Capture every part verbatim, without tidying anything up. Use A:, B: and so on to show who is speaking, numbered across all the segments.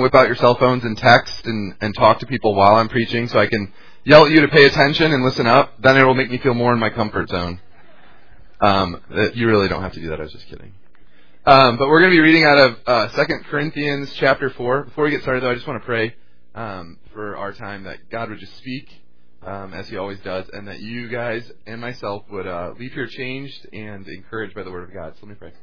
A: whip out your cell phones and text and, and talk to people while I'm preaching so I can yell at you to pay attention and listen up, then it will make me feel more in my comfort zone. Um, you really don't have to do that. I was just kidding. Um, but we're going to be reading out of uh, Second Corinthians chapter four. Before we get started, though, I just want to pray um, for our time that God would just speak, um, as He always does, and that you guys and myself would uh, leave here changed and encouraged by the Word of God. So let me pray.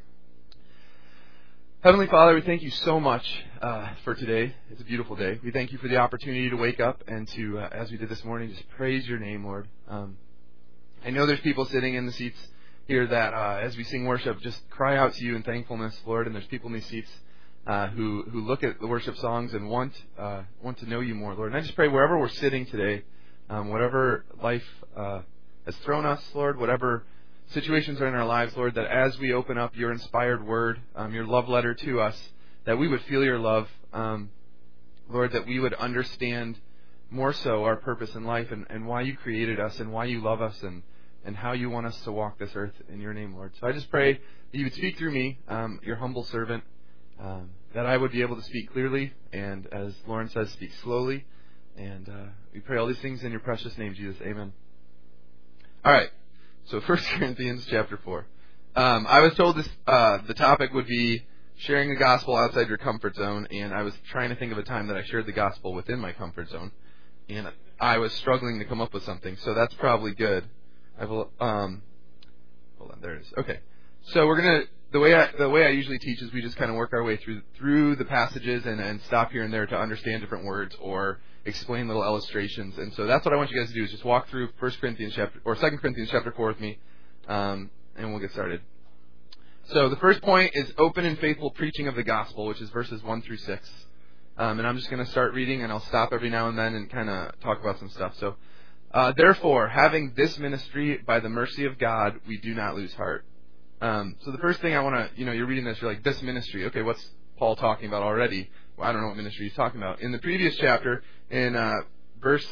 A: Heavenly Father, we thank you so much uh, for today. It's a beautiful day. We thank you for the opportunity to wake up and to, uh, as we did this morning, just praise your name, Lord. Um, I know there's people sitting in the seats here that, uh, as we sing worship, just cry out to you in thankfulness, Lord. And there's people in these seats uh, who who look at the worship songs and want uh, want to know you more, Lord. And I just pray wherever we're sitting today, um, whatever life uh, has thrown us, Lord, whatever situations are in our lives, Lord, that as we open up your inspired word, um, your love letter to us, that we would feel your love, um, Lord, that we would understand more so our purpose in life and, and why you created us and why you love us and, and how you want us to walk this earth in your name, Lord. So I just pray that you would speak through me, um, your humble servant, um, that I would be able to speak clearly and, as Lauren says, speak slowly. And uh, we pray all these things in your precious name, Jesus. Amen. All right. So First Corinthians chapter four. Um, I was told this uh, the topic would be sharing the gospel outside your comfort zone, and I was trying to think of a time that I shared the gospel within my comfort zone, and I was struggling to come up with something. So that's probably good. I've um, hold on, there it is. Okay, so we're gonna the way I, the way I usually teach is we just kind of work our way through through the passages and, and stop here and there to understand different words or explain little illustrations. And so that's what I want you guys to do is just walk through First Corinthians chapter or Second Corinthians chapter four with me, um, and we'll get started. So the first point is open and faithful preaching of the gospel, which is verses one through six. Um, and I'm just going to start reading, and I'll stop every now and then and kind of talk about some stuff. So, uh, therefore, having this ministry by the mercy of God, we do not lose heart. Um, so the first thing I want to, you know, you're reading this, you're like, this ministry. Okay, what's Paul talking about already? Well, I don't know what ministry he's talking about. In the previous chapter, in uh, verse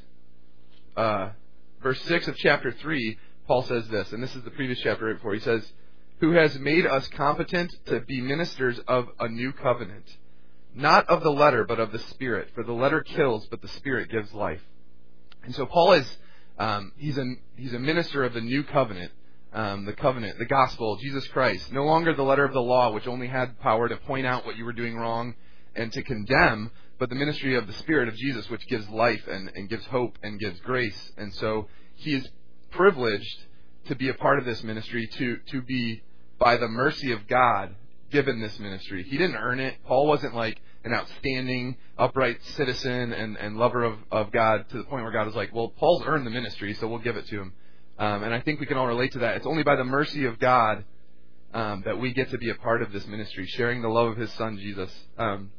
A: uh, verse six of chapter three, Paul says this, and this is the previous chapter right before. He says, who has made us competent to be ministers of a new covenant, not of the letter, but of the Spirit. For the letter kills, but the Spirit gives life. And so Paul is, um, he's a, he's a minister of the new covenant, um, the covenant, the gospel, Jesus Christ. No longer the letter of the law, which only had power to point out what you were doing wrong and to condemn, but the ministry of the Spirit of Jesus, which gives life and, and gives hope and gives grace. And so he is privileged to be a part of this ministry, to, to be, by the mercy of God, given this ministry. He didn't earn it. Paul wasn't like an outstanding, upright citizen and, and lover of, of God to the point where God was like, well, Paul's earned the ministry, so we'll give it to him. Um, and I think we can all relate to that. It's only by the mercy of God um, that we get to be a part of this ministry, sharing the love of His Son, Jesus. Um,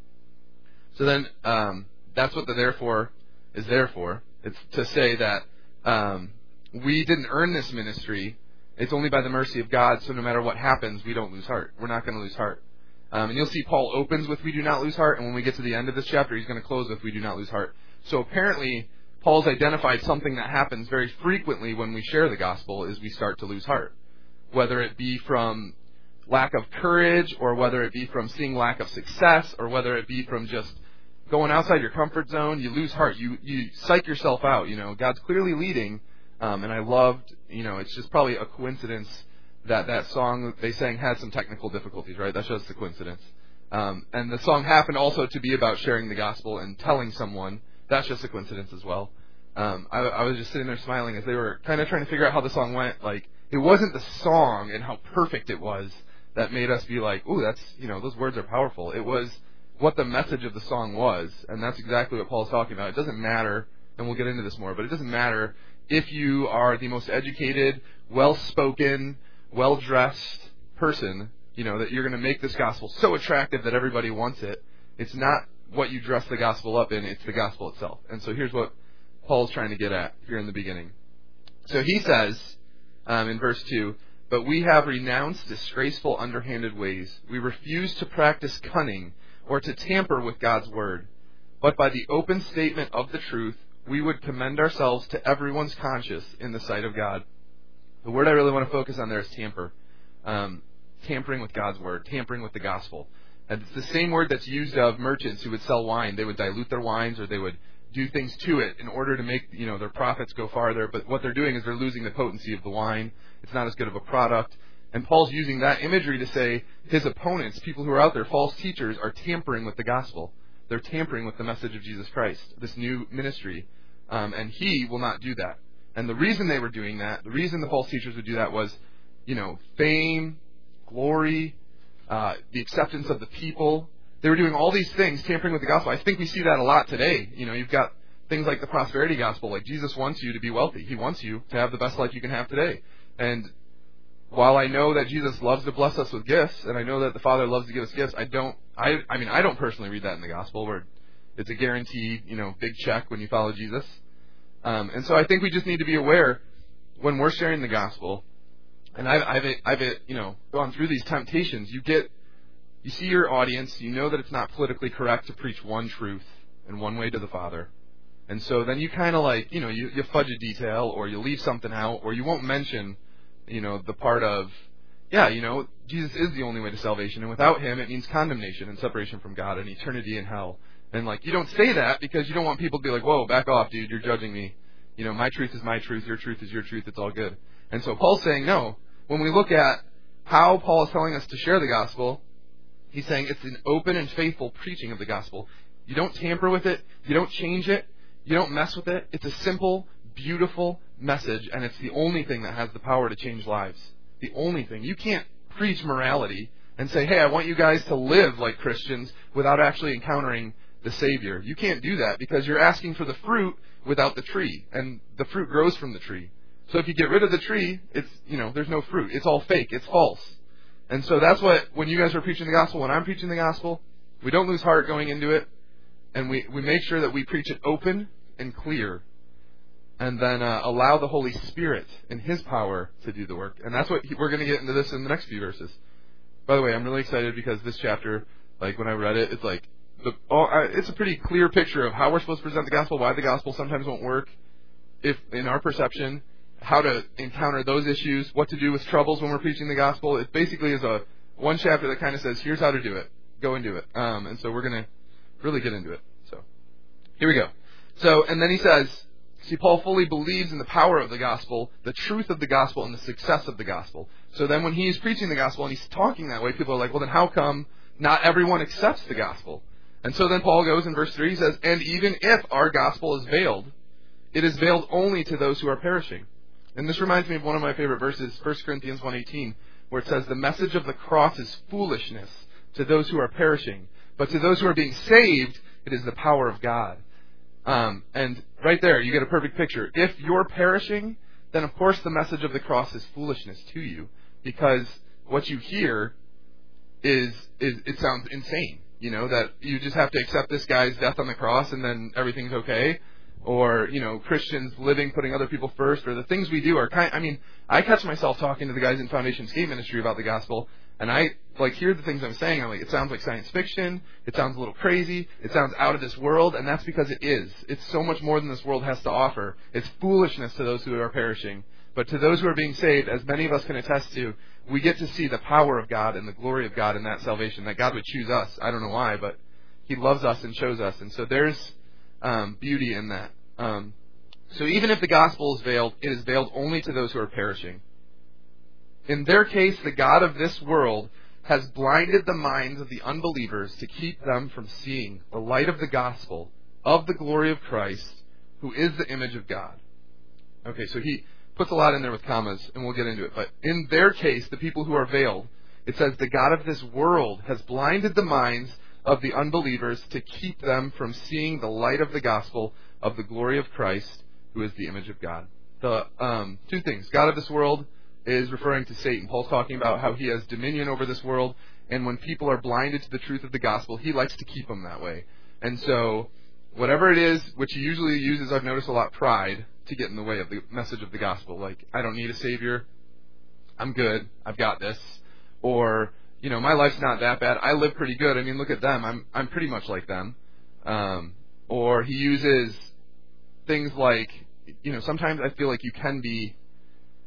A: so then um, that's what the therefore is there for. It's to say that um, we didn't earn this ministry. It's only by the mercy of God, so no matter what happens, we don't lose heart. We're not going to lose heart. Um, and you'll see Paul opens with, we do not lose heart, and when we get to the end of this chapter, he's going to close with, we do not lose heart. So apparently, Paul's identified something that happens very frequently when we share the gospel, is we start to lose heart. Whether it be from lack of courage, or whether it be from seeing lack of success, or whether it be from just going outside your comfort zone, you lose heart. You, you psych yourself out, you know. God's clearly leading. Um, and I loved, you know, it's just probably a coincidence that that song they sang had some technical difficulties, right? That's just a coincidence. Um, and the song happened also to be about sharing the gospel and telling someone. That's just a coincidence as well. Um, I, I was just sitting there smiling as they were kind of trying to figure out how the song went. Like, it wasn't the song and how perfect it was that made us be like, ooh, that's, you know, those words are powerful. It was what the message of the song was. And that's exactly what Paul's talking about. It doesn't matter, and we'll get into this more, but it doesn't matter if you are the most educated, well-spoken, well-dressed person, you know, that you're going to make this gospel so attractive that everybody wants it. It's not what you dress the gospel up in, it's the gospel itself. And so here's what Paul's trying to get at here in the beginning. So he says, um, in verse two, but we have renounced disgraceful, underhanded ways. We refuse to practice cunning or to tamper with God's word. But by the open statement of the truth, we would commend ourselves to everyone's conscience in the sight of God. The word I really want to focus on there is tamper. Um, tampering with God's word, tampering with the gospel. And it's the same word that's used of merchants who would sell wine. They would dilute their wines, or they would do things to it in order to make, you know, their profits go farther. But what they're doing is they're losing the potency of the wine. It's not as good of a product. And Paul's using that imagery to say his opponents, people who are out there, false teachers, are tampering with the gospel. They're tampering with the message of Jesus Christ, this new ministry. Um, and he will not do that. And the reason they were doing that, the reason the false teachers would do that was, you know, fame, glory, uh, the acceptance of the people. They were doing all these things, tampering with the gospel. I think we see that a lot today. You know, you've got things like the prosperity gospel. Like, Jesus wants you to be wealthy. He wants you to have the best life you can have today. And while I know that Jesus loves to bless us with gifts, and I know that the Father loves to give us gifts, I don't, I, I mean, I don't personally read that in the gospel where it's a guaranteed, you know, big check when you follow Jesus. Um, and so I think we just need to be aware when we're sharing the gospel. And I've, I've, I've, you know, gone through these temptations. You get, you see your audience, you know that it's not politically correct to preach one truth and one way to the Father. And so then you kind of like, you know, you, you fudge a detail, or you leave something out, or you won't mention, you know, the part of, yeah, you know, Jesus is the only way to salvation, and without him it means condemnation and separation from God and eternity in hell. And like, you don't say that because you don't want people to be like, whoa, back off, dude, you're judging me. You know, my truth is my truth, your truth is your truth, it's all good. And so Paul's saying, no, when we look at how Paul is telling us to share the gospel, he's saying it's an open and faithful preaching of the gospel. You don't tamper with it, you don't change it, you don't mess with it. It's a simple, beautiful message, and it's the only thing that has the power to change lives. The only thing. You can't preach morality and say, hey, I want you guys to live like Christians without actually encountering the Savior. You can't do that because you're asking for the fruit without the tree, and the fruit grows from the tree. So if you get rid of the tree, it's, you know, there's no fruit. It's all fake. It's false. And so that's what, when you guys are preaching the gospel, when I'm preaching the gospel, we don't lose heart going into it, and we, we make sure that we preach it open and clear, and then uh, allow the Holy Spirit and His power to do the work. And that's what he, we're going to get into this in the next few verses. By the way, I'm really excited because this chapter, like when I read it, it's like, the, oh, I, it's a pretty clear picture of how we're supposed to present the gospel, why the gospel sometimes won't work, if in our perception, how to encounter those issues, what to do with troubles when we're preaching the gospel. It basically is a one chapter that kind of says, here's how to do it. Go and do it. Um, and so we're going to really get into it. So here we go. So, and then he says, see, Paul fully believes in the power of the gospel, the truth of the gospel, and the success of the gospel. So then when he's preaching the gospel and he's talking that way, people are like, well, then how come not everyone accepts the gospel? And so then Paul goes in verse three, he says, and even if our gospel is veiled, it is veiled only to those who are perishing. And this reminds me of one of my favorite verses, First Corinthians one eighteen, where it says, the message of the cross is foolishness to those who are perishing, but to those who are being saved, it is the power of God. Um, and right there, you get a perfect picture. If you're perishing, then of course the message of the cross is foolishness to you, because what you hear is, is it sounds insane. You know, that you just have to accept this guy's death on the cross and then everything's okay. Or, you know, Christians living, putting other people first, or the things we do are kind, I mean, I catch myself talking to the guys in Foundation Skate Ministry about the gospel, and I, like, hear the things I'm saying, I'm like, it sounds like science fiction, it sounds a little crazy, it sounds out of this world, and that's because it is. It's so much more than this world has to offer. It's foolishness to those who are perishing. But to those who are being saved, as many of us can attest to, we get to see the power of God and the glory of God in that salvation, that God would choose us. I don't know why, but He loves us and shows us. And so there's um, beauty in that. Um, so even if the gospel is veiled, it is veiled only to those who are perishing. In their case, the God of this world has blinded the minds of the unbelievers to keep them from seeing the light of the gospel of the glory of Christ, who is the image of God. Okay, so he puts a lot in there with commas, and we'll get into it. But in their case, the people who are veiled, it says the God of this world has blinded the minds of the unbelievers to keep them from seeing the light of the gospel of the glory of Christ, who is the image of God. The um, two things. God of this world is referring to Satan. Paul's talking about how he has dominion over this world, and when people are blinded to the truth of the gospel, he likes to keep them that way. And so whatever it is, which he usually uses, I've noticed a lot, pride, to get in the way of the message of the gospel. Like, I don't need a savior. I'm good. I've got this. Or, you know, my life's not that bad. I live pretty good. I mean, look at them. I'm I'm pretty much like them. Um, or he uses things like, you know, sometimes I feel like you can be,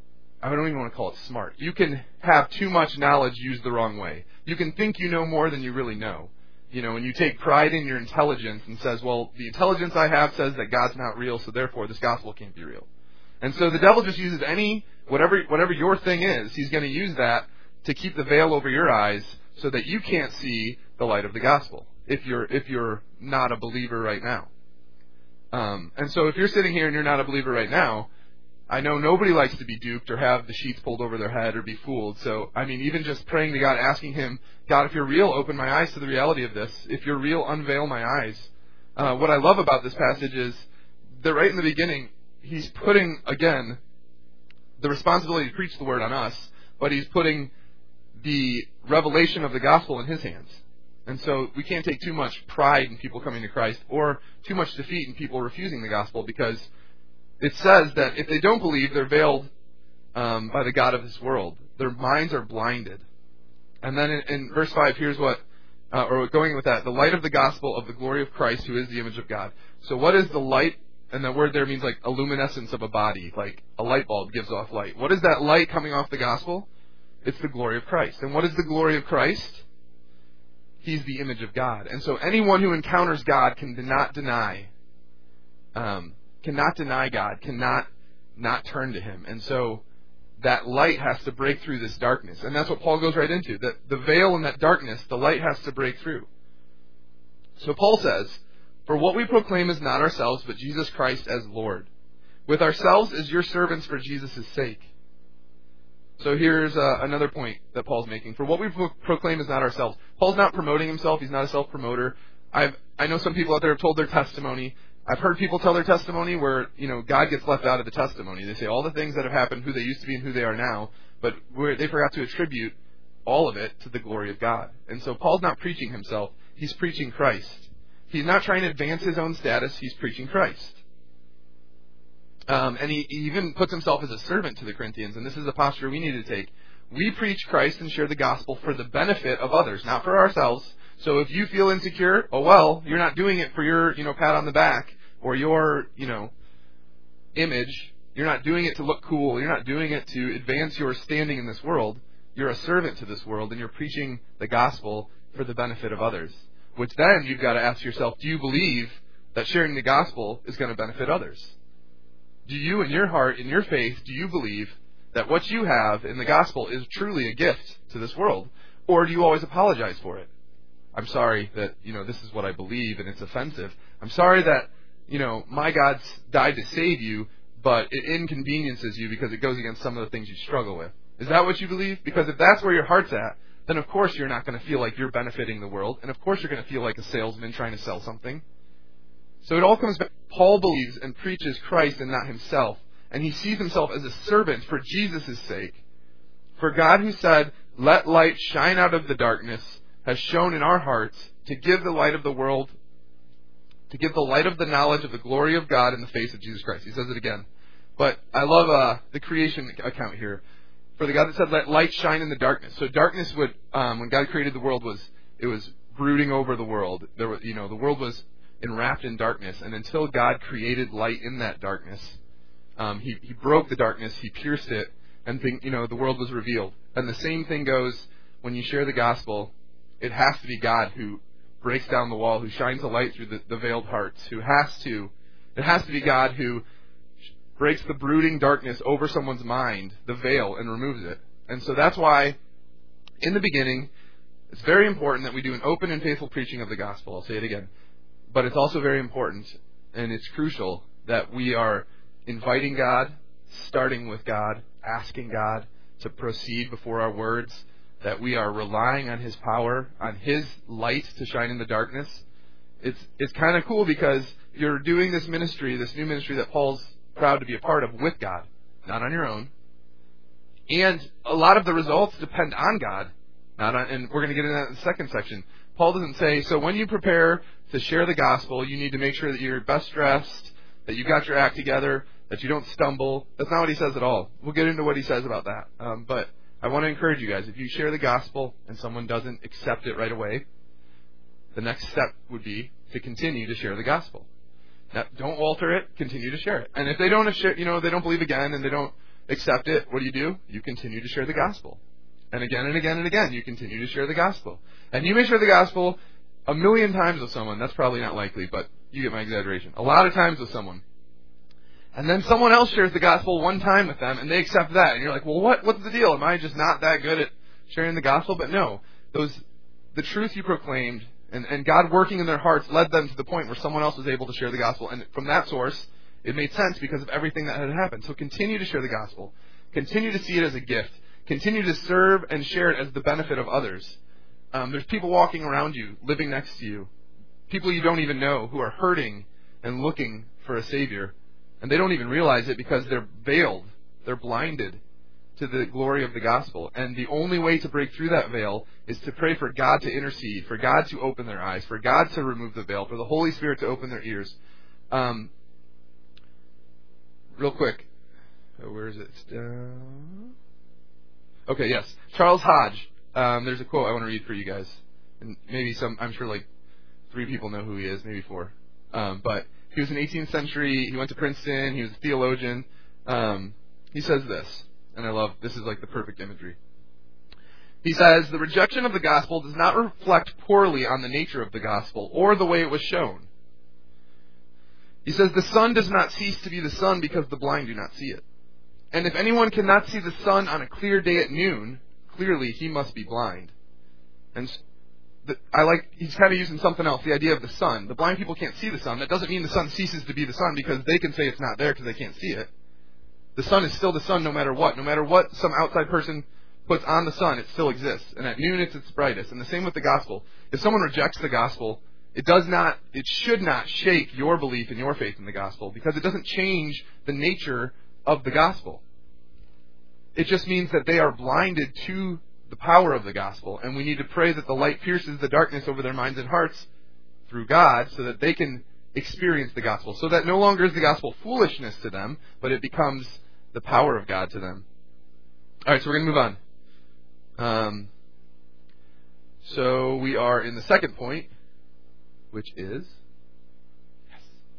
A: I don't even want to call it smart. You can have too much knowledge used the wrong way. You can think you know more than you really know. You know, and you take pride in your intelligence and says, well, the intelligence I have says that God's not real, so therefore this gospel can't be real. And so the devil just uses any, whatever whatever your thing is, he's going to use that to keep the veil over your eyes so that you can't see the light of the gospel if you're if you're not a believer right now. Um, and so if you're sitting here and you're not a believer right now, I know nobody likes to be duped or have the sheets pulled over their head or be fooled. So, I mean, even just praying to God, asking Him, God, if you're real, open my eyes to the reality of this. If you're real, unveil my eyes. Uh, what I love about this passage is that right in the beginning, He's putting, again, the responsibility to preach the word on us, but He's putting the revelation of the gospel in His hands. And so we can't take too much pride in people coming to Christ or too much defeat in people refusing the gospel, because it says that if they don't believe, they're veiled um, by the God of this world. Their minds are blinded. And then in, in verse five, here's what, uh, or going with that, the light of the gospel of the glory of Christ, who is the image of God. So what is the light? And that word there means like a luminescence of a body, like a light bulb gives off light. What is that light coming off the gospel? It's the glory of Christ. And what is the glory of Christ? He's the image of God. And so anyone who encounters God can not deny um cannot deny God, cannot not turn to Him. And so that light has to break through this darkness. And that's what Paul goes right into. That the veil in that darkness, the light has to break through. So Paul says, for what we proclaim is not ourselves, but Jesus Christ as Lord, with ourselves as your servants for Jesus' sake. So here's uh, another point that Paul's making. For what we pro- proclaim is not ourselves. Paul's not promoting himself. He's not a self-promoter. I've, I know some people out there have told their testimony. I've heard people tell their testimony where, you know, God gets left out of the testimony. They say all the things that have happened, who they used to be and who they are now, but where they forgot to attribute all of it to the glory of God. And so Paul's not preaching himself. He's preaching Christ. He's not trying to advance his own status. He's preaching Christ. Um, and he, he even puts himself as a servant to the Corinthians, and this is the posture we need to take. We preach Christ and share the gospel for the benefit of others, not for ourselves. So if you feel insecure, oh well, you're not doing it for your, you know, pat on the back or your, you know, image. You're not doing it to look cool. You're not doing it to advance your standing in this world. You're a servant to this world, and you're preaching the gospel for the benefit of others. Which then you've got to ask yourself, do you believe that sharing the gospel is going to benefit others? Do you, in your heart, in your faith, do you believe that what you have in the gospel is truly a gift to this world? Or do you always apologize for it? I'm sorry that, you know, this is what I believe and it's offensive. I'm sorry that, you know, my God's died to save you, but it inconveniences you because it goes against some of the things you struggle with. Is that what you believe? Because if that's where your heart's at, then of course you're not going to feel like you're benefiting the world, and of course you're going to feel like a salesman trying to sell something. So it all comes back. Paul believes and preaches Christ and not himself, and he sees himself as a servant for Jesus' sake. For God, who said, let light shine out of the darkness, has shone in our hearts to give the light of the world, to give the light of the knowledge of the glory of God in the face of Jesus Christ. He says it again. But I love uh, the creation account here. For the God that said, let light shine in the darkness. So darkness would, um, when God created the world, was it was brooding over the world. There was, you know, the world was enwrapped in darkness, and until God created light in that darkness, um, he, he broke the darkness, he pierced it, and think, you know, the world was revealed. And the same thing goes when you share the gospel. It has to be God who breaks down the wall, who shines the light through the, the veiled hearts, who has to, it has to be God who breaks the brooding darkness over someone's mind, the veil, and removes it. And so that's why, in the beginning, it's very important that we do an open and faithful preaching of the gospel. I'll say it again. But it's also very important, and it's crucial, that we are inviting God, starting with God, asking God to proceed before our words, that we are relying on His power, on His light to shine in the darkness. It's it's kind of cool because you're doing this ministry, this new ministry that Paul's proud to be a part of with God, not on your own. And a lot of the results depend on God, not on, and we're going to get into that in the second section. Paul doesn't say, so when you prepare to share the gospel, you need to make sure that you're best dressed, that you've got your act together, that you don't stumble. That's not what he says at all. We'll get into what he says about that. Um, but I want to encourage you guys, if you share the gospel and someone doesn't accept it right away, the next step would be to continue to share the gospel. Now, don't alter it, continue to share it. And if they don't, you know, they don't believe again and they don't accept it, what do you do? You continue to share the gospel. And again and again and again, you continue to share the gospel. And you may share the gospel a million times with someone. That's probably not likely, but you get my exaggeration. A lot of times with someone. And then someone else shares the gospel one time with them, and they accept that. And you're like, well, what? what's the deal? Am I just not that good at sharing the gospel? But no, those the truth you proclaimed and, and God working in their hearts led them to the point where someone else was able to share the gospel. And from that source, it made sense because of everything that had happened. So continue to share the gospel. Continue to see it as a gift. Continue to serve and share it as the benefit of others. Um, there's people walking around you, living next to you, people you don't even know who are hurting and looking for a Savior. And they don't even realize it because they're veiled. They're blinded to the glory of the gospel. And the only way to break through that veil is to pray for God to intercede, for God to open their eyes, for God to remove the veil, for the Holy Spirit to open their ears. Um, real quick. Oh, where is it? It's down. Okay, yes. Charles Hodge. Um, there's a quote I want to read for you guys. And maybe some, I'm sure like three people know who he is, maybe four. Um, but he was an eighteenth century, he went to Princeton, he was a theologian. Um, he says this, and I love, this is like the perfect imagery. He says, the rejection of the gospel does not reflect poorly on the nature of the gospel or the way it was shown. He says, the sun does not cease to be the sun because the blind do not see it. And if anyone cannot see the sun on a clear day at noon, clearly he must be blind. And the, I like, he's kind of using something else, the idea of the sun. The blind people can't see the sun. That doesn't mean the sun ceases to be the sun because they can say it's not there because they can't see it. The sun is still the sun no matter what. No matter what some outside person puts on the sun, it still exists. And at noon it's its brightest. And the same with the gospel. If someone rejects the gospel, it does not, it should not shake your belief and your faith in the gospel because it doesn't change the nature of the gospel. It just means that they are blinded to the power of the gospel, and we need to pray that the light pierces the darkness over their minds and hearts through God so that they can experience the gospel, so that no longer is the gospel foolishness to them, but it becomes the power of God to them. All right, so we're going to move on. Um, so we are in the second point, which is yes,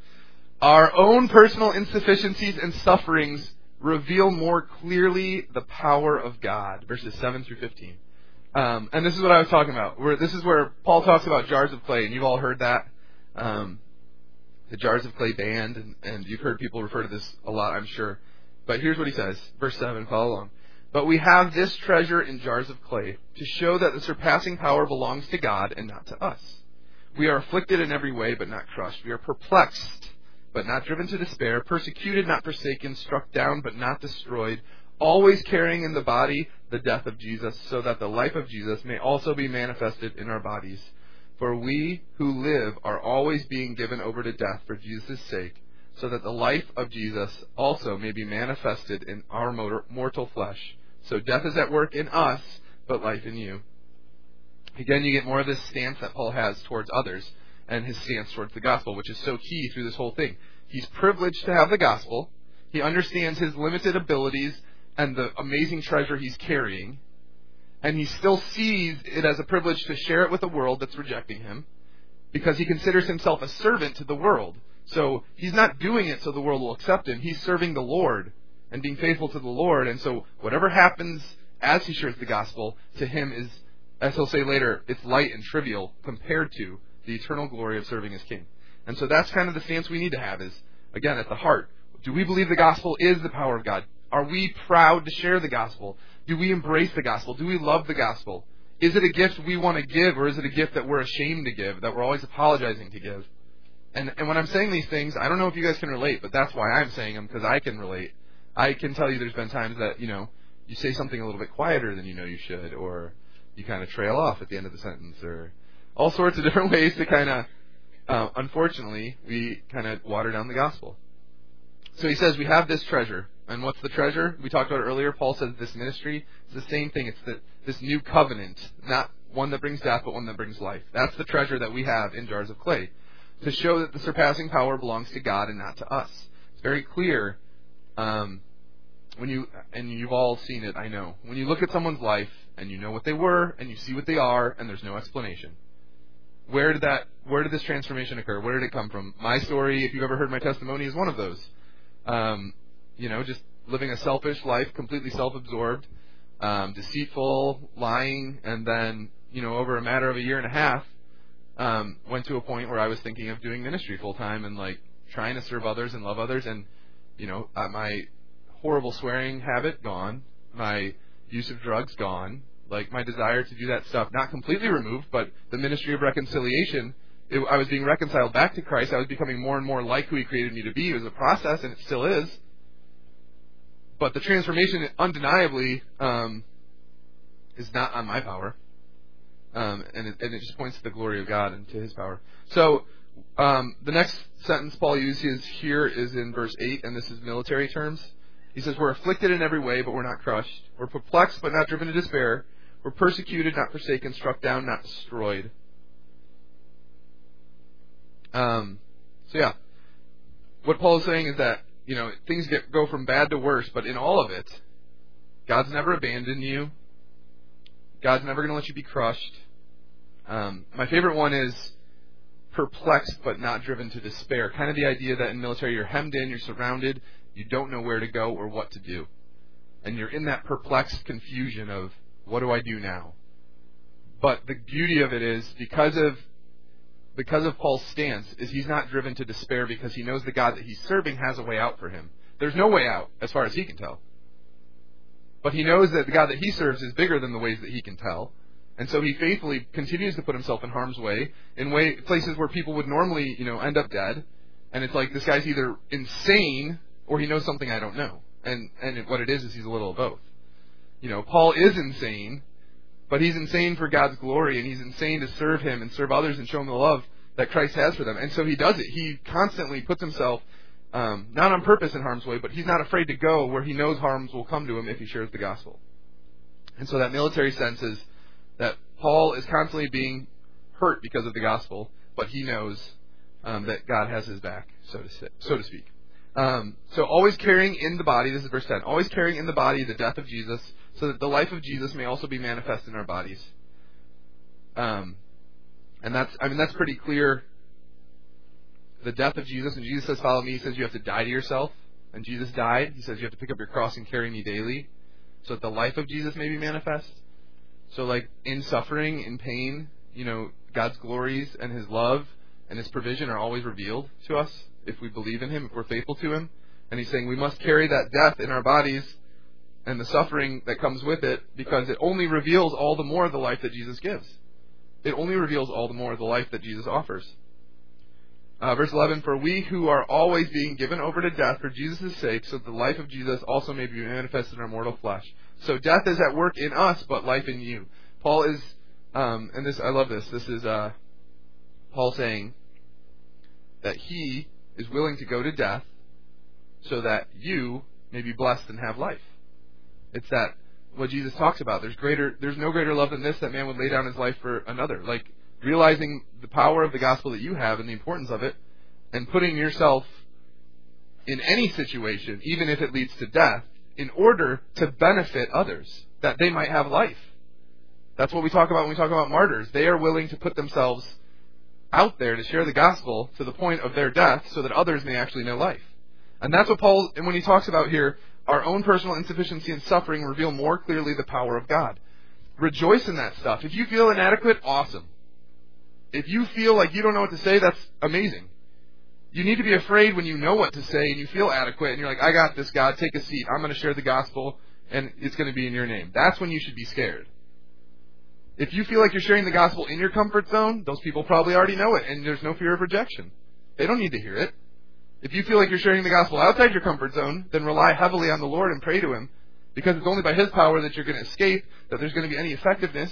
A: our own personal insufficiencies and sufferings reveal more clearly the power of God, verses seven through fifteen. Um, and this is what I was talking about. Where this is where Paul talks about jars of clay, and you've all heard that. Um, the jars of clay band, and, and you've heard people refer to this a lot, I'm sure. But here's what he says, verse seven, follow along. But we have this treasure in jars of clay, to show that the surpassing power belongs to God and not to us. We are afflicted in every way, but not crushed. We are perplexed, but not driven to despair, persecuted, not forsaken, struck down, but not destroyed, always carrying in the body the death of Jesus, so that the life of Jesus may also be manifested in our bodies. For we who live are always being given over to death for Jesus' sake, so that the life of Jesus also may be manifested in our mortal flesh. So death is at work in us, but life in you. Again, you get more of this stance that Paul has towards others, and his stance towards the gospel, which is so key through this whole thing. He's privileged to have the gospel. He understands his limited abilities and the amazing treasure he's carrying. And he still sees it as a privilege to share it with a world that's rejecting him, because he considers himself a servant to the world. So he's not doing it so the world will accept him. He's serving the Lord and being faithful to the Lord. And so whatever happens as he shares the gospel, to him is, as he'll say later, it's light and trivial compared to the eternal glory of serving as king. And so that's kind of the stance we need to have is, again, at the heart. Do we believe the gospel is the power of God? Are we proud to share the gospel? Do we embrace the gospel? Do we love the gospel? Is it a gift we want to give, or is it a gift that we're ashamed to give, that we're always apologizing to give? And, and when I'm saying these things, I don't know if you guys can relate, but that's why I'm saying them, because I can relate. I can tell you there's been times that, you know, you say something a little bit quieter than you know you should, or you kind of trail off at the end of the sentence, or all sorts of different ways to kind of, uh, unfortunately, we kind of water down the gospel. So he says we have this treasure. And what's the treasure? We talked about it earlier. Paul says this ministry is the same thing. It's the, this new covenant, not one that brings death, but one that brings life. That's the treasure that we have in jars of clay, to show that the surpassing power belongs to God and not to us. It's very clear um, when you, and you've all seen it, I know. When you look at someone's life and you know what they were and you see what they are and there's no explanation. Where did that? Where did this transformation occur? Where did it come from? My story, if you've ever heard my testimony, is one of those. Um, you know, just living a selfish life, completely self-absorbed, um, deceitful, lying, and then, you know, over a matter of a year and a half, um, went to a point where I was thinking of doing ministry full-time and, like, trying to serve others and love others. And, you know, uh, my horrible swearing habit, gone. My use of drugs, gone. Like, my desire to do that stuff, not completely removed, but the ministry of reconciliation, it, I was being reconciled back to Christ. I was becoming more and more like who He created me to be. It was a process, and it still is. But the transformation, undeniably, um, is not on my power. Um, and, it, and it just points to the glory of God and to His power. So, um, the next sentence Paul uses here is in verse eight, and this is military terms. He says, we're afflicted in every way, but we're not crushed. We're perplexed, but not driven to despair. We're persecuted, not forsaken, struck down, not destroyed. Um, so yeah, what Paul is saying is that, you know, things get, go from bad to worse, but in all of it, God's never abandoned you. God's never going to let you be crushed. Um, my favorite one is perplexed, but not driven to despair. Kind of the idea that in military you're hemmed in, you're surrounded, you don't know where to go or what to do. And you're in that perplexed confusion of, what do I do now? But the beauty of it is, because of because of Paul's stance, is he's not driven to despair because he knows the God that he's serving has a way out for him. There's no way out, as far as he can tell. But he knows that the God that he serves is bigger than the ways that he can tell. And so he faithfully continues to put himself in harm's way, in way, places where people would normally, you know, end up dead. And it's like, this guy's either insane or he knows something I don't know. And and what it is is he's a little of both. You know, Paul is insane, but he's insane for God's glory, and he's insane to serve Him and serve others and show them the love that Christ has for them. And so he does it. He constantly puts himself, um, not on purpose, in harm's way, but he's not afraid to go where he knows harms will come to him if he shares the gospel. And so that military sense is that Paul is constantly being hurt because of the gospel, but he knows um, that God has his back, so to say, so to speak. Um, so always carrying in the body, this is verse ten, always carrying in the body the death of Jesus, so that the life of Jesus may also be manifest in our bodies. Um, and that's, I mean, that's pretty clear. The death of Jesus, when Jesus says, follow me, He says you have to die to yourself. And Jesus died. He says you have to pick up your cross and carry me daily, so that the life of Jesus may be manifest. So like in suffering, in pain, you know, God's glories and His love and His provision are always revealed to us if we believe in Him, if we're faithful to Him. And He's saying we must carry that death in our bodies and the suffering that comes with it, because it only reveals all the more the life that Jesus gives. It only reveals all the more the life that Jesus offers. Uh, verse eleven, for we who are always being given over to death for Jesus' sake, so that the life of Jesus also may be manifested in our mortal flesh. So death is at work in us, but life in you. Paul is, um, and this, I love this, this is uh, Paul saying that he is willing to go to death so that you may be blessed and have life. It's that, what Jesus talks about. There's greater, there's no greater love than this, that man would lay down his life for another. Like, realizing the power of the gospel that you have and the importance of it, and putting yourself in any situation, even if it leads to death, in order to benefit others, that they might have life. That's what we talk about when we talk about martyrs. They are willing to put themselves out there to share the gospel to the point of their death so that others may actually know life. And that's what Paul, and when he talks about here, our own personal insufficiency and suffering reveal more clearly the power of God. Rejoice in that stuff. If you feel inadequate, awesome. If you feel like you don't know what to say, that's amazing. You need to be afraid when you know what to say and you feel adequate and you're like, I got this, God, take a seat. I'm going to share the gospel and it's going to be in your name. That's when you should be scared. If you feel like you're sharing the gospel in your comfort zone, those people probably already know it and there's no fear of rejection. They don't need to hear it. If you feel like you're sharing the gospel outside your comfort zone, then rely heavily on the Lord and pray to Him, because it's only by His power that you're going to escape, that there's going to be any effectiveness.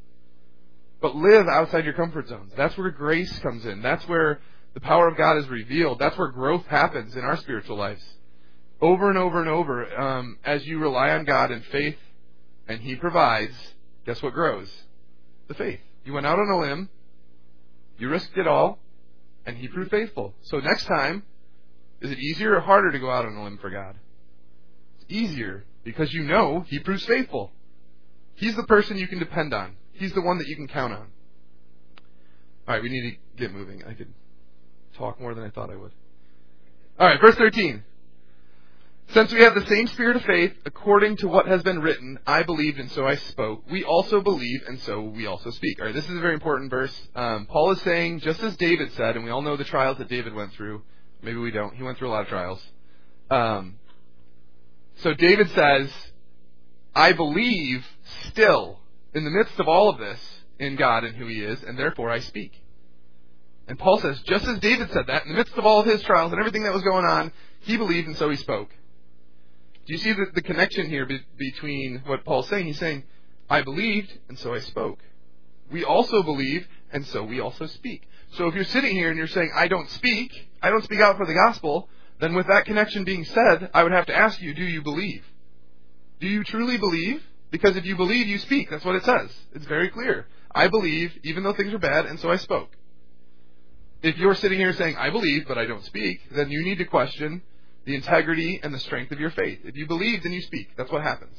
A: But live outside your comfort zones. That's where grace comes in. That's where the power of God is revealed. That's where growth happens in our spiritual lives. Over and over and over, um, as you rely on God in faith and He provides, guess what grows? The faith. You went out on a limb, you risked it all, and He proved faithful. So next time, is it easier or harder to go out on a limb for God? It's easier, because you know He proves faithful. He's the person you can depend on. He's the one that you can count on. All right, we need to get moving. I could talk more than I thought I would. All right, verse thirteen. Since we have the same spirit of faith, according to what has been written, I believed and so I spoke, we also believe and so we also speak. All right, this is a very important verse. Um, Paul is saying, just as David said, and we all know the trials that David went through. Maybe we don't. He went through a lot of trials. Um, so David says, I believe still, in the midst of all of this, in God and who He is, and therefore I speak. And Paul says, just as David said that, in the midst of all of his trials and everything that was going on, he believed and so he spoke. Do you see the, the connection here be, between what Paul's saying? He's saying, I believed, and so I spoke. We also believe, and so we also speak. So if you're sitting here and you're saying, I don't speak, I don't speak out for the gospel, then with that connection being said, I would have to ask you, do you believe? Do you truly believe? Because if you believe, you speak. That's what it says. It's very clear. I believe, even though things are bad, and so I spoke. If you're sitting here saying, I believe, but I don't speak, then you need to question the integrity and the strength of your faith. If you believe, then you speak. That's what happens.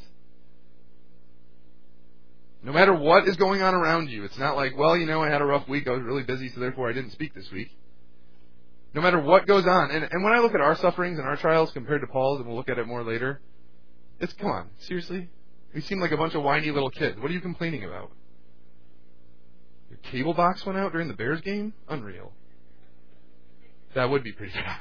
A: No matter what is going on around you, it's not like, well, you know, I had a rough week, I was really busy, so therefore I didn't speak this week. No matter what goes on, and, and when I look at our sufferings and our trials compared to Paul's, and we'll look at it more later, it's, come on, seriously? We seem like a bunch of whiny little kids. What are you complaining about? Your cable box went out during the Bears game? Unreal. That would be pretty bad.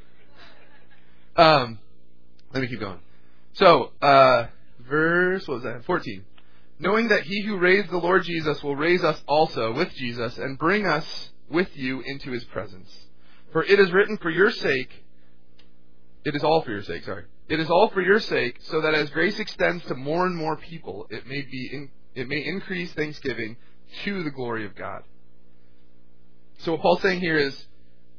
A: Um, let me keep going. So, uh, verse, what was that? fourteen. Knowing that He who raised the Lord Jesus will raise us also with Jesus and bring us with you into His presence. For it is written for your sake, it is all for your sake, sorry. It is all for your sake, so that as grace extends to more and more people, it may be, in, it may increase thanksgiving to the glory of God. So what Paul's saying here is,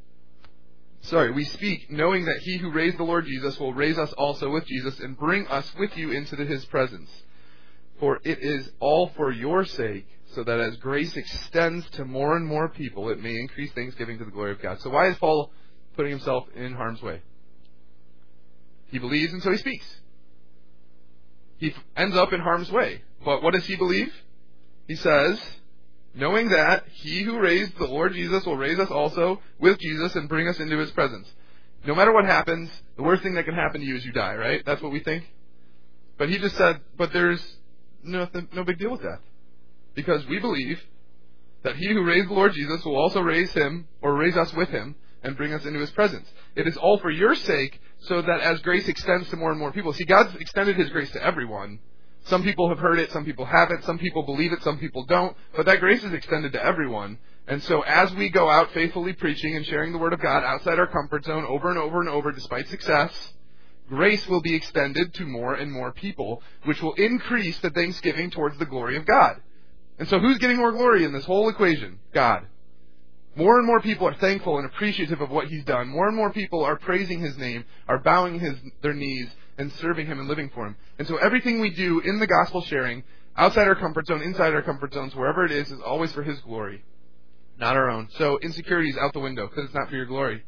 A: Sorry, we speak knowing that He who raised the Lord Jesus will raise us also with Jesus and bring us with you into the, His presence. For it is all for your sake, so that as grace extends to more and more people, it may increase thanksgiving to the glory of God. So why is Paul putting himself in harm's way? He believes and so he speaks. He ends up in harm's way. But what does he believe? He says, knowing that He who raised the Lord Jesus will raise us also with Jesus and bring us into His presence. No matter what happens, the worst thing that can happen to you is you die, right? That's what we think. But he just said, but there's no, no big deal with that. Because we believe that He who raised the Lord Jesus will also raise Him, or raise us with Him, and bring us into His presence. It is all for your sake, so that as grace extends to more and more people. See, God's extended His grace to everyone. Some people have heard it, some people haven't, some people believe it, some people don't, but that grace is extended to everyone. And so as we go out faithfully preaching and sharing the Word of God outside our comfort zone over and over and over, despite success, grace will be extended to more and more people, which will increase the thanksgiving towards the glory of God. And so who's getting more glory in this whole equation? God. More and more people are thankful and appreciative of what He's done. More and more people are praising His name, are bowing his, their knees, and serving Him and living for Him. And so everything we do in the gospel sharing, outside our comfort zone, inside our comfort zones, wherever it is, is always for His glory, not our own. So insecurity is out the window because it's not for your glory.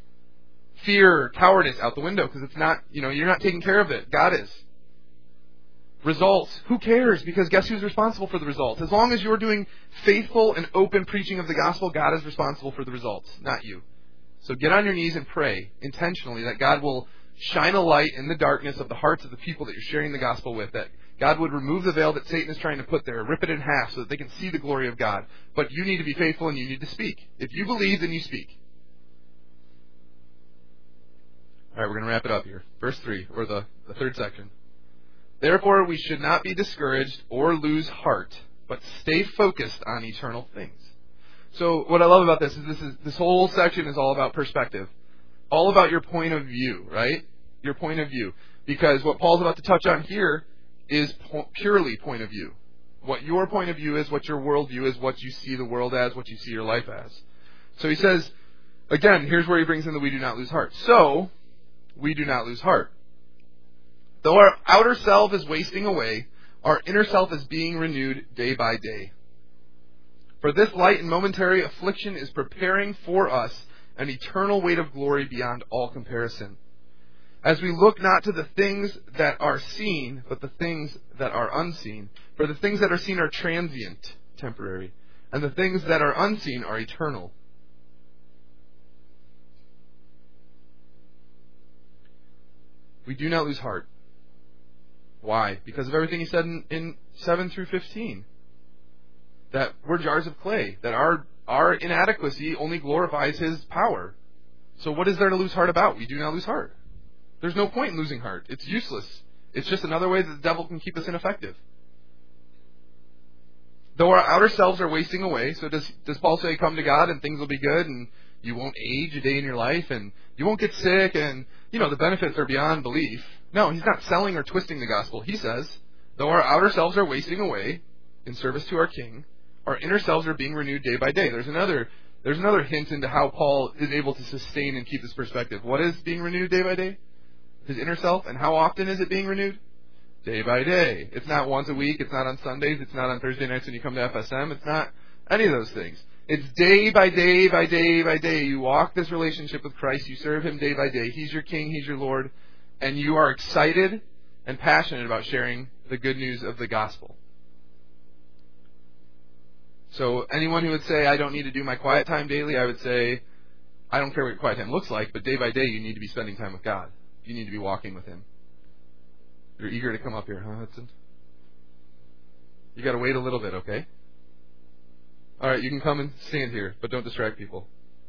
A: Fear, cowardice, out the window because it's not, you know, you're not taking care of it. God is. Results, who cares? Because guess who's responsible for the results? As long as you're doing faithful and open preaching of the gospel, God is responsible for the results, not you. So get on your knees and pray intentionally that God will shine a light in the darkness of the hearts of the people that you're sharing the gospel with, that God would remove the veil that Satan is trying to put there, rip it in half so that they can see the glory of God. But you need to be faithful and you need to speak. If you believe, then you speak. All right, we're going to wrap it up here. Verse three, or the, the third section. Therefore, we should not be discouraged or lose heart, but stay focused on eternal things. So what I love about this is this is this whole section is all about perspective. All about your point of view, right? Your point of view. Because what Paul's about to touch on here is po- purely point of view. What your point of view is, what your worldview is, what you see the world as, what you see your life as. So he says, again, here's where he brings in the we do not lose heart. So, we do not lose heart. Though our outer self is wasting away, our inner self is being renewed day by day. For this light and momentary affliction is preparing for us an eternal weight of glory beyond all comparison. As we look not to the things that are seen, but the things that are unseen. For the things that are seen are transient, temporary, and the things that are unseen are eternal. We do not lose heart. Why? Because of everything he said in, in seven through fifteen. That we're jars of clay. That our, our inadequacy only glorifies his power. So what is there to lose heart about? We do not lose heart. There's no point in losing heart. It's useless. It's just another way that the devil can keep us ineffective. Though our outer selves are wasting away, so does, does Paul say, come to God and things will be good and you won't age a day in your life and you won't get sick and, you know, the benefits are beyond belief. No, he's not selling or twisting the gospel. He says, though our outer selves are wasting away in service to our King, our inner selves are being renewed day by day. There's another there's another hint into how Paul is able to sustain and keep this perspective. What is being renewed day by day? His inner self. And how often is it being renewed? Day by day. It's not once a week. It's not on Sundays. It's not on Thursday nights when you come to F S M. It's not any of those things. It's day by day by day by day. You walk this relationship with Christ. You serve Him day by day. He's your King. He's your Lord. And you are excited and passionate about sharing the good news of the gospel. So anyone who would say, I don't need to do my quiet time daily, I would say, I don't care what your quiet time looks like, but day by day you need to be spending time with God. You need to be walking with Him. You're eager to come up here, huh, Hudson? You got to wait a little bit, okay? All right, you can come and stand here, but don't distract people.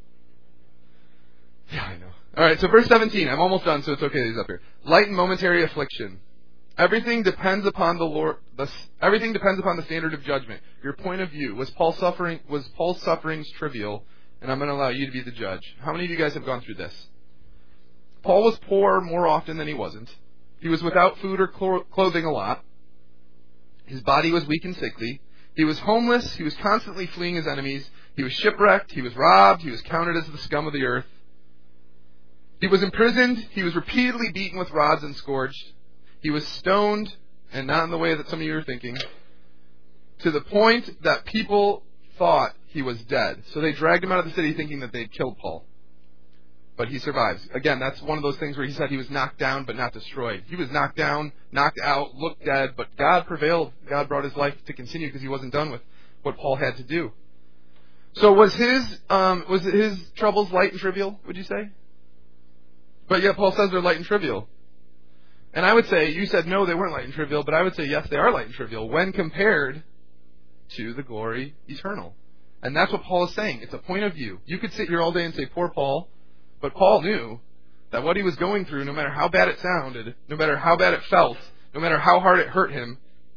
A: Yeah, I know. All right, so verse seventeen. I'm almost done, so it's okay that he's up here. Light and momentary affliction. Everything depends upon the Lord. The, everything depends upon the standard of judgment. Your point of view. Was Paul suffering? Was Paul's sufferings trivial? And I'm going to allow you to be the judge. How many of you guys have gone through this? Paul was poor more often than he wasn't. He was without food or clo- clothing a lot. His body was weak and sickly. He was homeless. He was constantly fleeing his enemies. He was shipwrecked. He was robbed. He was counted as the scum of the earth. He was imprisoned. He was repeatedly beaten with rods and scourged. He was stoned, and not in the way that some of you are thinking, to the point that people thought he was dead. So they dragged him out of the city thinking that they'd killed Paul. But he survives. Again, that's one of those things where he said he was knocked down but not destroyed. He was knocked down, knocked out, looked dead, but God prevailed. God brought his life to continue because he wasn't done with what Paul had to do. So was his um, was his troubles light and trivial, would you say? But yet Paul says they're light and trivial. And I would say, you said no, they weren't light and trivial, but I would say yes, they are light and trivial when compared to the glory eternal. And that's what Paul is saying. It's a point of view. You could sit here all day and say, poor Paul, but Paul knew that what he was going through, no matter how bad it sounded, no matter how bad it felt, no matter how hard it hurt him,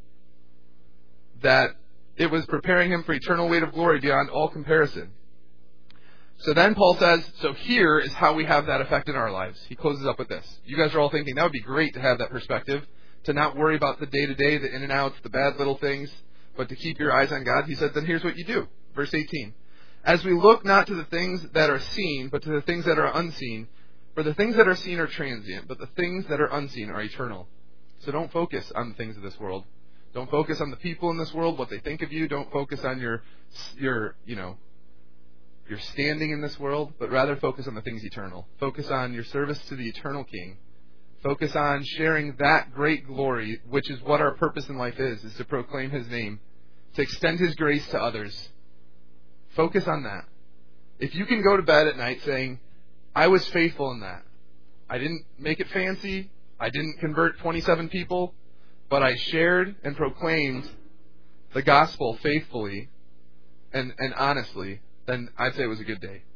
A: that it was preparing him for eternal weight of glory beyond all comparison. So then Paul says, so here is how we have that effect in our lives. He closes up with this. You guys are all thinking, that would be great to have that perspective, to not worry about the day-to-day, the in and outs, the bad little things, but to keep your eyes on God. He says, then here's what you do. Verse eighteen. As we look not to the things that are seen, but to the things that are unseen. For the things that are seen are transient, but the things that are unseen are eternal. So don't focus on the things of this world. Don't focus on the people in this world, what they think of you. Don't focus on your, your, you know, your standing in this world, but rather focus on the things eternal. Focus on your service to the eternal King. Focus on sharing that great glory, which is what our purpose in life is, is to proclaim His name, to extend His grace to others. Focus on that. If you can go to bed at night saying, I was faithful in that. I didn't make it fancy. I didn't convert twenty-seven people, but I shared and proclaimed the gospel faithfully and, and honestly, then I'd say it was a good day.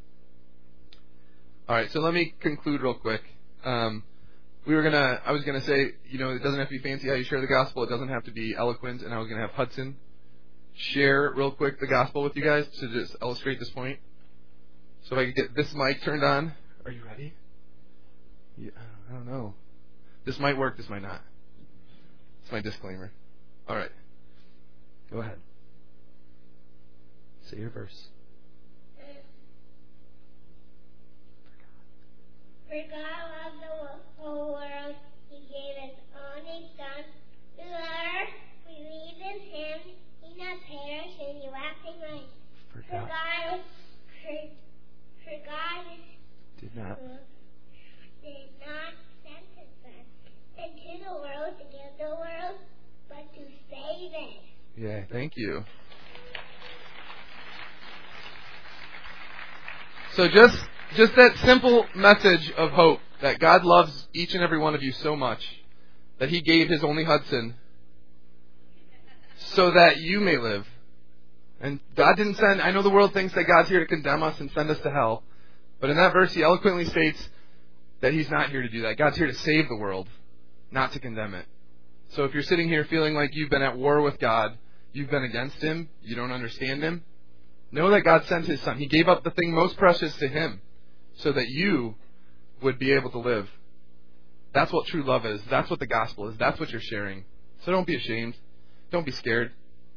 A: All right, so let me conclude real quick. Um, we were gonna, I was gonna say, you know, it doesn't have to be fancy how you share the gospel. It doesn't have to be eloquent, and I was gonna have Hudson share real quick the gospel with you guys to just illustrate this point. So if I could get this mic turned on. Are you ready? Yeah, I don't know. This might work, this might not. It's my disclaimer. All right. Go ahead. Say your verse.
B: For God loved the whole world, He gave His only Son, whoever believes in Him, he not perish in everlasting life. For God, God for, for God
A: did not
B: did not send His Son into the world to give the world, but to save it.
A: Yeah, thank you. So just just that simple message of hope that God loves each and every one of you so much that He gave His only Hudson so that you may live. And God didn't send, I know the world thinks that God's here to condemn us and send us to hell, but in that verse He eloquently states that He's not here to do that. God's here to save the world, not to condemn it. So if you're sitting here feeling like you've been at war with God, you've been against Him, you don't understand Him, know that God sent His Son. He gave up the thing most precious to Him so that you would be able to live. That's what true love is. That's what the gospel is. That's what you're sharing. So don't be ashamed. Don't be scared.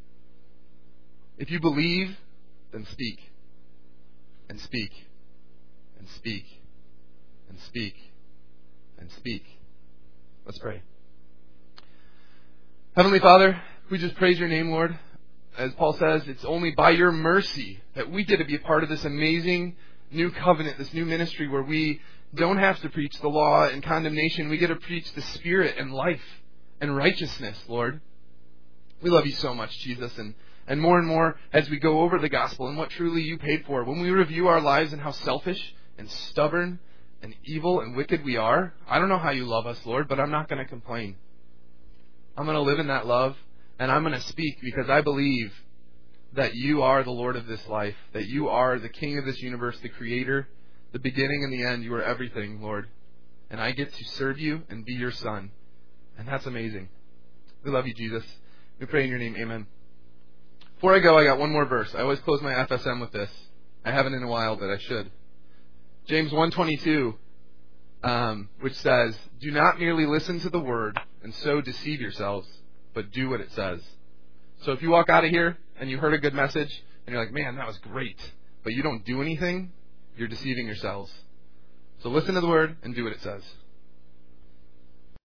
A: If you believe, then speak. And speak. And speak. And speak. And speak. Let's pray. Heavenly Father, we just praise your name, Lord. As Paul says, it's only by your mercy that we get to be a part of this amazing new covenant, this new ministry where we don't have to preach the law and condemnation. We get to preach the Spirit and life and righteousness, Lord. We love you so much, Jesus, and, and more and more as we go over the gospel and what truly you paid for. When we review our lives and how selfish and stubborn and evil and wicked we are, I don't know how you love us, Lord, but I'm not going to complain. I'm going to live in that love, and I'm going to speak because I believe that you are the Lord of this life, that you are the King of this universe, the Creator, the beginning and the end. You are everything, Lord. And I get to serve you and be your son. And that's amazing. We love you, Jesus. We pray in your name. Amen. Before I go, I got one more verse. I always close my F S M with this. I haven't in a while, but I should. James one twenty-two, um, which says, "Do not merely listen to the word and so deceive yourselves, but do what it says." So if you walk out of here and you heard a good message and you're like, man, that was great, but you don't do anything, you're deceiving yourselves. So listen to the word and do what it says.